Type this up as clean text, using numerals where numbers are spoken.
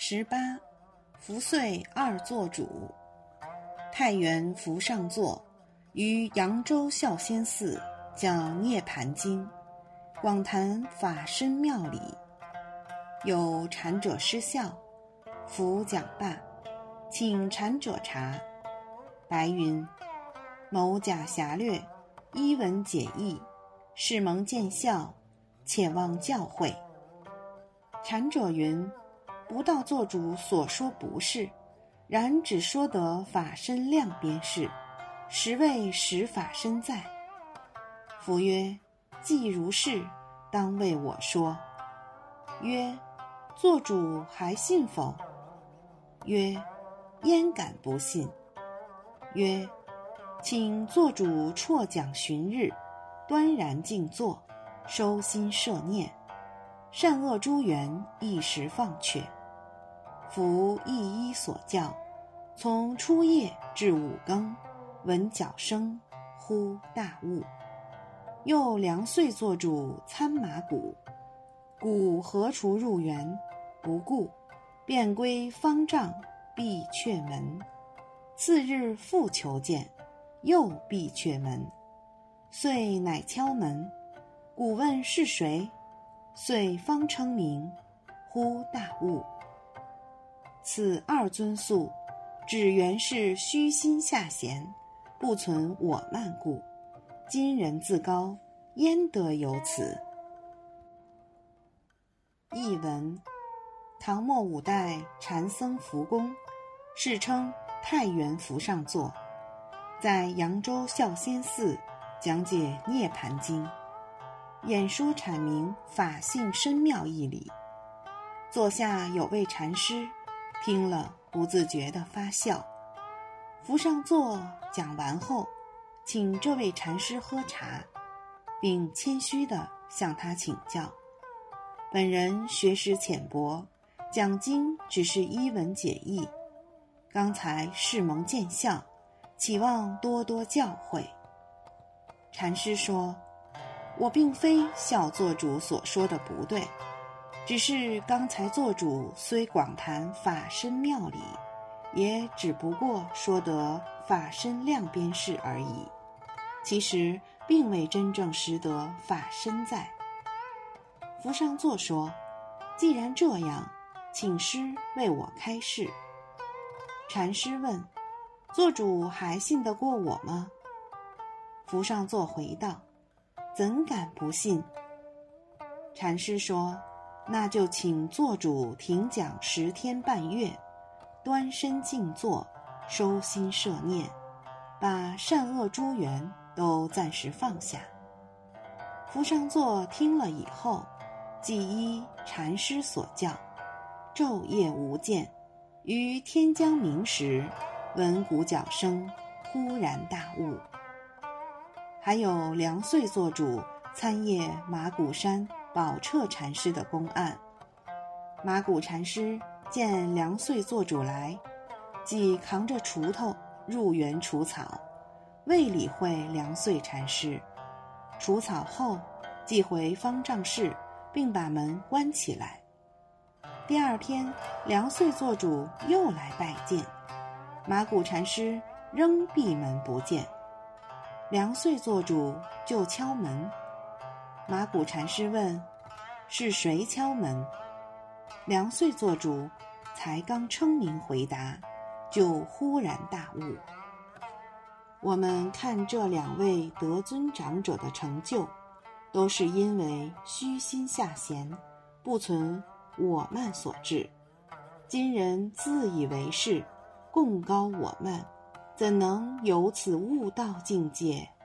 18福岁二座主。太原福上座于扬州孝先寺讲涅盘经，广谈法身妙理。有禅者失笑，福讲罢，请禅者茶。白云：某甲侠略，依文解义，是蒙见笑，且望教诲。禅者云：不道座主所说不是，然只说得法身量边事，实谓实法身在。夫曰：既如是，当为我说。曰：座主还信否？曰：焉敢不信。曰：请座主辍讲旬日，端然静坐，收心摄念，善恶诸缘一时放却。夫一一所教，从初夜至5更，闻角声，忽大悟。又梁岁座主参马鼓，鼓何处入园？不顾，便归方丈闭阙门。次日复求见，又闭阙门。遂乃敲门，鼓问是谁，遂方称名，忽大悟。此二尊宿，只原是虚心下闲，不存我慢故。今人自高，焉得有此？译文：唐末5代禅僧福公，世称太原福上座，在扬州孝先寺讲解涅盘经，演说阐明法性深妙义理。座下有位禅师听了不自觉地发笑。福上座讲完后，请这位禅师喝茶，并谦虚地向他请教。本人学识浅薄，讲经只是依文解义，刚才世蒙见笑，期望多多教诲。禅师说：我并非笑座主所说的不对，只是刚才座主虽广谈法身妙理，也只不过说得法身量边事而已，其实并未真正识得法身在。福上座说：既然这样，请师为我开示。禅师问：座主还信得过我吗？福上座回道：怎敢不信。禅师说：那就请座主停讲10天半月，端身静坐，收心摄念，把善恶诸缘都暂时放下。福上座听了以后，即依禅师所教，昼夜无间，于天将明时，闻鼓角声，忽然大悟。还有梁岁座主参谒马鼓山宝彻禅师的公案。马鼓禅师见梁岁座主来，即扛着锄头入园除草，未理会梁岁禅师。除草后，即回方丈室，并把门关起来。第二天，梁岁座主又来拜见，马鼓禅师仍闭门不见。梁岁座主就敲门，马鼓禅师问：是谁敲门？梁岁座主才刚称名回答，就忽然大悟。我们看这2位德尊长者的成就，都是因为虚心下闲，不存我慢所致。今人自以为是，贡高我慢，怎能有此悟道境界？